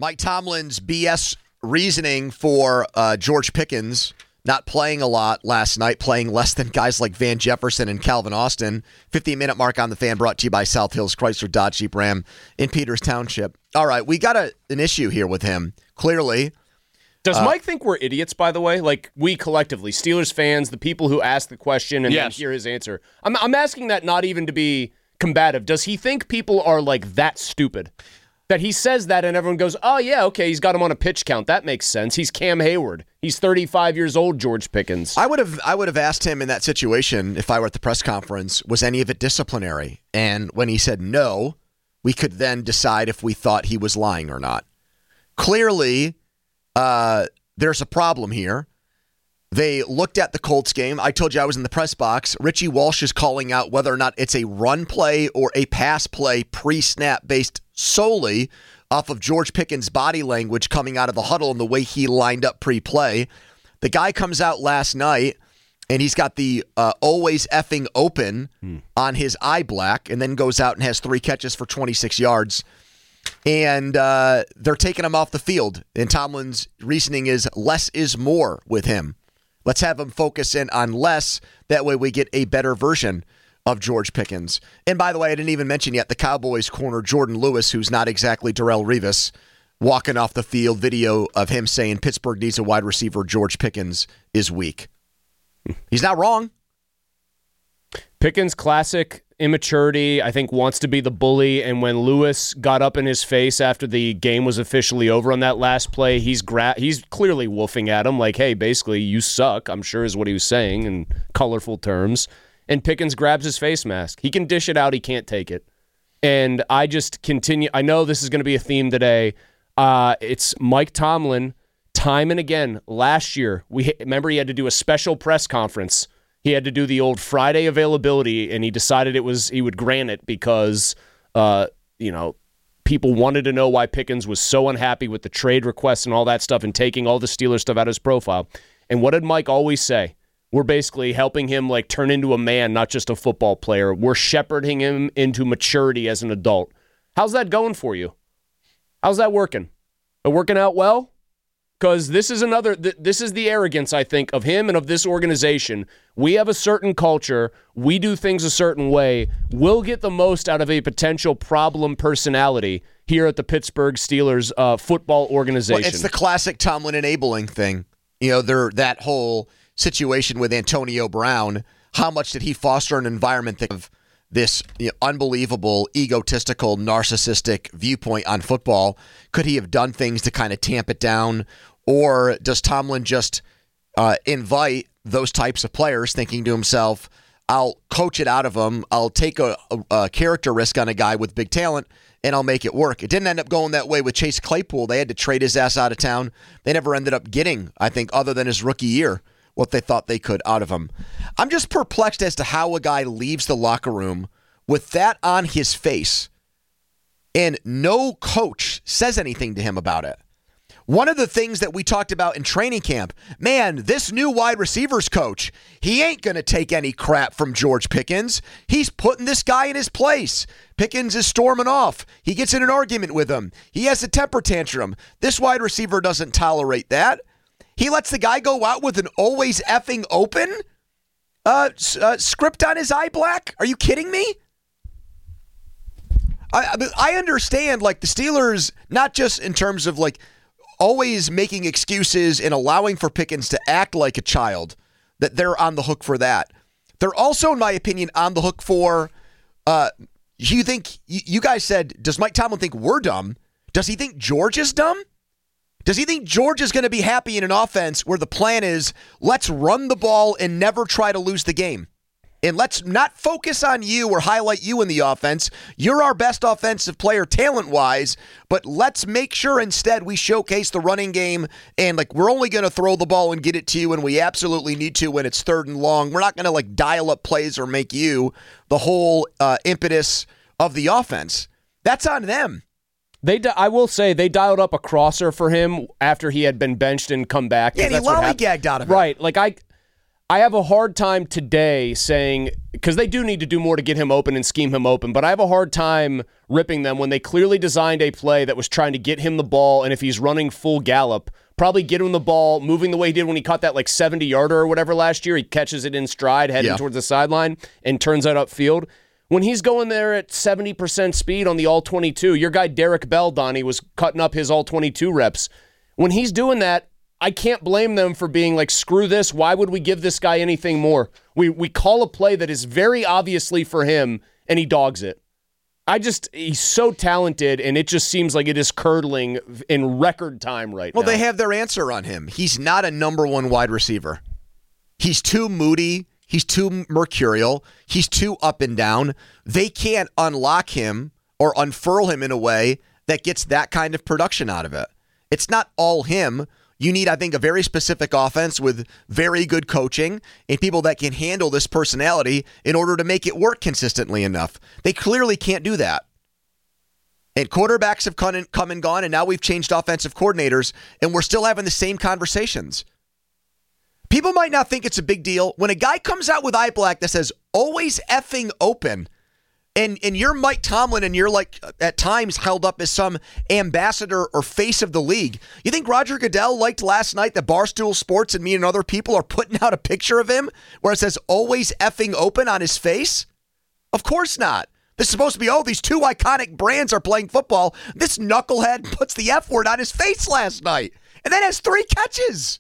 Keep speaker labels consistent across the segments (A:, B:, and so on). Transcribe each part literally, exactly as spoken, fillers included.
A: Mike Tomlin's B S reasoning for uh, George Pickens not playing a lot last night, playing less than guys like Van Jefferson and Calvin Austin. fifteen-minute mark on the Fan brought to you by South Hills Chrysler Dodge Jeep Ram in Peters Township. All right, we got a, an issue here with him, clearly.
B: Does
A: uh,
B: Mike think we're idiots, by the way? Like, we collectively, Steelers fans, the people who ask the question and
C: yes.
B: then hear his answer. I'm, I'm asking that not even to be combative. Does he think people are, like, that stupid? That he says that and everyone goes, oh, yeah, okay, he's got him on a pitch count. That makes sense. He's Cam Hayward. He's thirty-five years old, George Pickens.
A: I would have I would have asked him in that situation, if I were at the press conference, was any of it disciplinary? And when he said no, we could then decide if we thought he was lying or not. Clearly, uh, there's a problem here. They looked at the Colts game. I told you I was in the press box. Richie Walsh is calling out whether or not it's a run play or a pass play pre-snap based solely off of George Pickens' body language coming out of the huddle and the way he lined up pre-play. The guy comes out last night, and he's got the uh, always effing open hmm. on his eye black, and then goes out and has three catches for twenty-six yards. And uh, they're taking him off the field. And Tomlin's reasoning is less is more with him. Let's have him focus in on less. That way we get a better version of George Pickens. And by the way, I didn't even mention yet the Cowboys corner, Jordan Lewis, who's not exactly Darrelle Revis, walking off the field, video of him saying Pittsburgh needs a wide receiver. George Pickens is weak. He's not wrong.
B: Pickens, classic immaturity, I think wants to be the bully, and when Lewis got up in his face after the game was officially over on that last play, he's gra- he's clearly woofing at him like, hey, basically, you suck, I'm sure is what he was saying in colorful terms. And Pickens grabs his face mask. He can dish it out. He can't take it. And I just continue. I know this is going to be a theme today. Uh, it's Mike Tomlin, time and again. Last year, we remember he had to do a special press conference. He had to do the old Friday availability, and he decided it was he would grant it because uh, you know people wanted to know why Pickens was so unhappy with the trade requests and all that stuff and taking all the Steelers stuff out of his profile. And what did Mike always say? We're basically helping him like turn into a man, not just a football player. We're shepherding him into maturity as an adult. How's that going for you? How's that working? It working out well? Because this is another, th- this is the arrogance, I think, of him and of this organization. We have a certain culture. We do things a certain way. We'll get the most out of a potential problem personality here at the Pittsburgh Steelers uh, football organization.
A: Well, it's the classic Tomlin enabling thing. You know, they're, that whole situation with Antonio Brown, how much did he foster an environment that of this you know, unbelievable, egotistical, narcissistic viewpoint on football? Could he have done things to kind of tamp it down? Or does Tomlin just uh, invite those types of players thinking to himself, I'll coach it out of them, I'll take a, a, a character risk on a guy with big talent, and I'll make it work. It didn't end up going that way with Chase Claypool. They had to trade his ass out of town. They never ended up getting, I think, other than his rookie year, what they thought they could out of him. I'm just perplexed as to how a guy leaves the locker room with that on his face and no coach says anything to him about it. One of the things that we talked about in training camp, man, this new wide receivers coach, he ain't going to take any crap from George Pickens. He's putting this guy in his place. Pickens is storming off. He gets in an argument with him. He has a temper tantrum. This wide receiver doesn't tolerate that. He lets the guy go out with an always effing open uh, uh, script on his eye black. Are you kidding me? I I understand, like, the Steelers, not just in terms of, like, always making excuses and allowing for Pickens to act like a child, that they're on the hook for that. They're also, in my opinion, on the hook for, uh, you think, you guys said, does Mike Tomlin think we're dumb? Does he think George is dumb? Does he think George is going to be happy in an offense where the plan is, let's run the ball and never try to lose the game? And let's not focus on you or highlight you in the offense. You're our best offensive player talent-wise, but let's make sure instead we showcase the running game and, like, we're only going to throw the ball and get it to you when we absolutely need to when it's third and long. We're not going to, like, dial up plays or make you the whole uh, impetus of the offense. That's on them.
B: They, I will say, they dialed up a crosser for him after he had been benched and come back.
A: Yeah, and he lollygagged out of it.
B: Right. Like, I... I have a hard time today saying, because they do need to do more to get him open and scheme him open, but I have a hard time ripping them when they clearly designed a play that was trying to get him the ball, and if he's running full gallop, probably get him the ball, moving the way he did when he caught that like seventy-yarder or whatever last year. He catches it in stride, heading yeah. towards the sideline, and turns out upfield. When he's going there at seventy percent speed on the all twenty-two, your guy Derek Bell, Donnie, was cutting up his all twenty-two reps. When he's doing that, I can't blame them for being like, screw this. Why would we give this guy anything more? We we call a play that is very obviously for him, and he dogs it. I just, he's so talented, and it just seems like it is curdling in record time right
A: well,
B: now.
A: Well, they have their answer on him. He's not a number one wide receiver. He's too moody. He's too mercurial. He's too up and down. They can't unlock him or unfurl him in a way that gets that kind of production out of it. It's not all him. You need, I think, a very specific offense with very good coaching and people that can handle this personality in order to make it work consistently enough. They clearly can't do that. And quarterbacks have come and, come and gone, and now we've changed offensive coordinators, and we're still having the same conversations. People might not think it's a big deal. When a guy comes out with eye black that says, always effing open, And and you're Mike Tomlin, and you're like at times held up as some ambassador or face of the league. You think Roger Goodell liked last night that Barstool Sports and me and other people are putting out a picture of him where it says always effing open on his face? Of course not. This is supposed to be, oh, these two iconic brands are playing football. This knucklehead puts the F word on his face last night and then has three catches.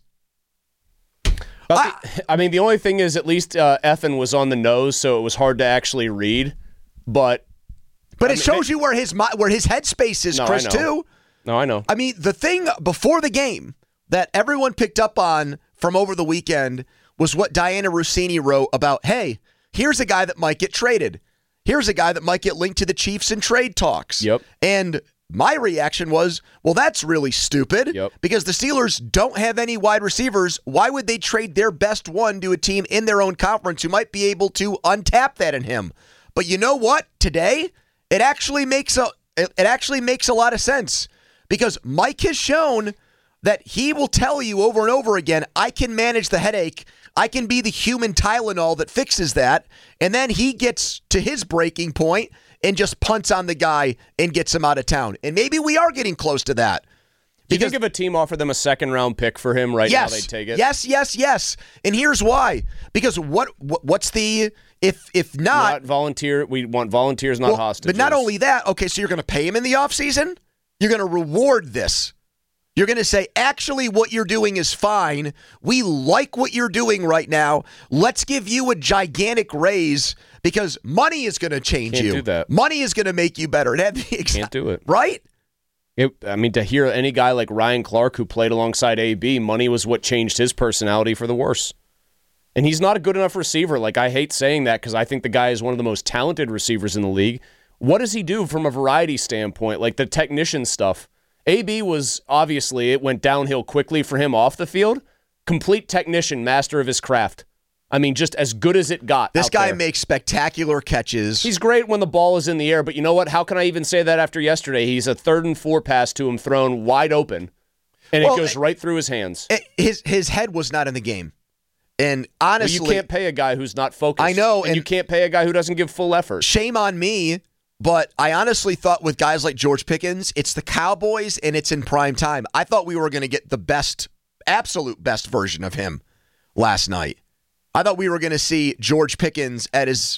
B: I, the, I mean, the only thing is at least uh, effing was on the nose, so it was hard to actually read. But
A: but it I mean, shows you where his where his headspace is, no, Chris, too.
B: No, I know.
A: I mean, the thing before the game that everyone picked up on from over the weekend was what Diana Rossini wrote about, hey, here's a guy that might get traded. Here's a guy that might get linked to the Chiefs in trade talks.
B: Yep.
A: And my reaction was, well, that's really stupid
B: yep.
A: because the Steelers don't have any wide receivers. Why would they trade their best one to a team in their own conference who might be able to untap that in him? But you know what? Today, it actually makes a it actually makes a lot of sense because Mike has shown that he will tell you over and over again, I can manage the headache. I can be the human Tylenol that fixes that. And then he gets to his breaking point and just punts on the guy and gets him out of town. And maybe we are getting close to that.
B: Do you think if a team offered them a second round pick for him right
A: yes,
B: now, they'd take it?
A: Yes, yes, yes. And here's why. Because what, what what's the if if not,
B: not volunteer we want volunteers, not
A: well,
B: hostages.
A: But not only that, okay, so you're gonna pay him in the offseason? You're gonna reward this. You're gonna say, actually what you're doing is fine. We like what you're doing right now. Let's give you a gigantic raise because money is gonna change
B: Can't
A: you.
B: do that.
A: Money is gonna make you better.
B: Can't do it.
A: Right?
B: It, I mean, to hear any guy like Ryan Clark who played alongside A B, money was what changed his personality for the worse. And he's not a good enough receiver. Like, I hate saying that because I think the guy is one of the most talented receivers in the league. What does he do from a variety standpoint, like the technician stuff? A B was, obviously, it went downhill quickly for him off the field. Complete technician, master of his craft. I mean, just as good as it got.
A: This guy
B: there.
A: makes spectacular catches.
B: He's great when the ball is in the air, but you know what? How can I even say that after yesterday? He's a third and four pass to him thrown wide open, and well, it goes right through his hands.
A: It, his his head was not in the game. And honestly,
B: well, you can't pay a guy who's not focused.
A: I know.
B: And,
A: and
B: you can't pay a guy who doesn't give full effort.
A: Shame on me, but I honestly thought with guys like George Pickens, it's the Cowboys and it's in prime time. I thought we were going to get the best, absolute best version of him last night. I thought we were going to see George Pickens at his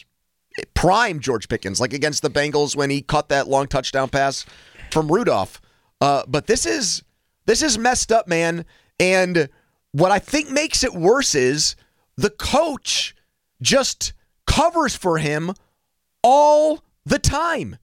A: prime George Pickens, like against the Bengals when he caught that long touchdown pass from Rudolph. Uh, but this is this is messed up, man. And what I think makes it worse is the coach just covers for him all the time.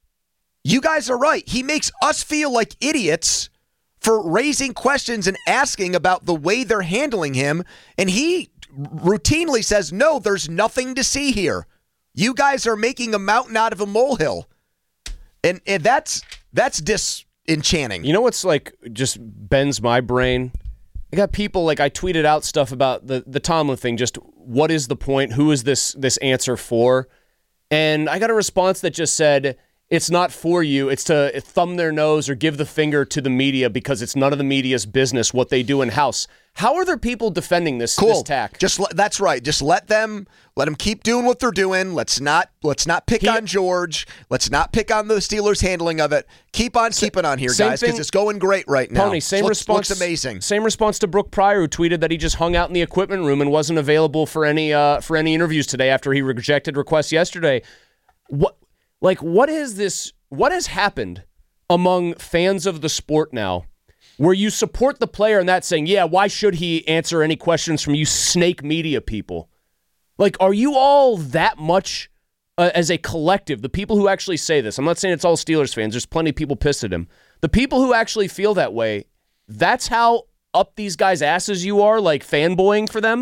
A: You guys are right. He makes us feel like idiots for raising questions and asking about the way they're handling him. And he routinely says, no, there's nothing to see here. You guys are making a mountain out of a molehill. And and that's that's disenchanting.
B: You know what's like just bends my brain? I got people, like I tweeted out stuff about the, the Tomlin thing, just what is the point? Who is this this answer for? And I got a response that just said, it's not for you. It's to thumb their nose or give the finger to the media because it's none of the media's business what they do in-house. How are there people defending this,
A: cool.
B: this tack?
A: Just let, that's right. Just let them let them keep doing what they're doing. Let's not let's not pick
B: he,
A: on George. Let's not pick on the Steelers' handling of it. Keep on sa- keeping on here, guys, because it's going great right now.
B: Pony, same
A: looks,
B: response.
A: Looks amazing.
B: Same response to Brooke Pryor, who tweeted that he just hung out in the equipment room and wasn't available for any uh, for any interviews today after he rejected requests yesterday. What like what is this? What has happened among fans of the sport now? Where you support the player and that saying, yeah, why should he answer any questions from you snake media people? Like, are you all that much uh, as a collective, the people who actually say this, I'm not saying it's all Steelers fans, there's plenty of people pissed at him. The people who actually feel that way, that's how up these guys' asses you are, like fanboying for them?